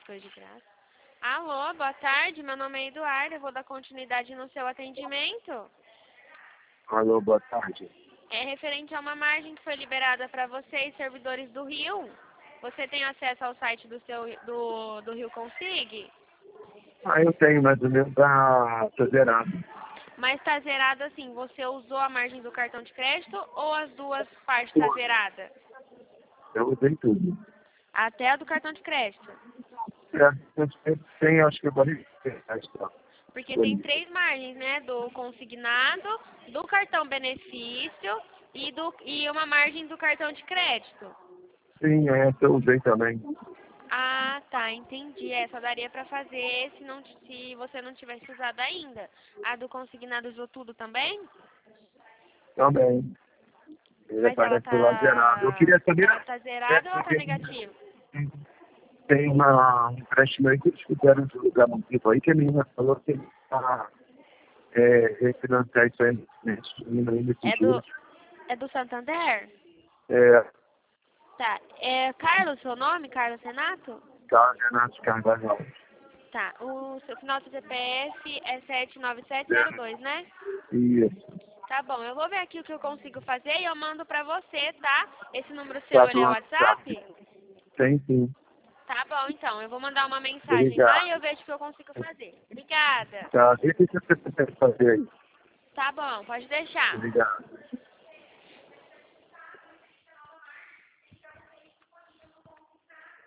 Foi de graça. Alô, boa tarde. Meu nome é Eduardo. Eu vou dar continuidade no seu atendimento. Alô, boa tarde. É referente a uma margem que foi liberada para vocês, servidores do Rio. Você tem acesso ao site do Rio Consig? Eu tenho, mas o meu tá zerado. Mas está zerado assim, você usou a margem do cartão de crédito ou as duas partes está zerada? Eu usei tudo. Até a do cartão de crédito. Tem, acho que agora. Porque tem 3 margens, né? Do consignado, do cartão benefício e uma margem do cartão de crédito. Sim, essa eu usei também. Ah, tá, entendi. Essa daria pra fazer se você não tivesse usado ainda. A do consignado usou tudo também? Também. Ele Mas ela aparece lá zerado. Eu queria saber. ela tá zerada ou ela tá negativa? Tem um empréstimo aí que eles fizeram de lugar motivo aí, que a menina falou que ele está refinanciar isso aí nesse juros. É do Santander? É, Tá. É Carlos, seu nome? Carlos Renato? Carlos Renato Carvalho. Tá. O seu final do CPF é 79702, né? Isso. Tá bom, eu vou ver aqui o que eu consigo fazer e eu mando pra você, tá? Esse número seu, Tá ele é o WhatsApp? Tem sim. Tá bom, então. Eu vou mandar uma mensagem lá e Obrigado. eu vejo o que eu consigo fazer. Obrigada. Tá, o que você precisa fazer aí? Tá bom, pode deixar. Obrigado.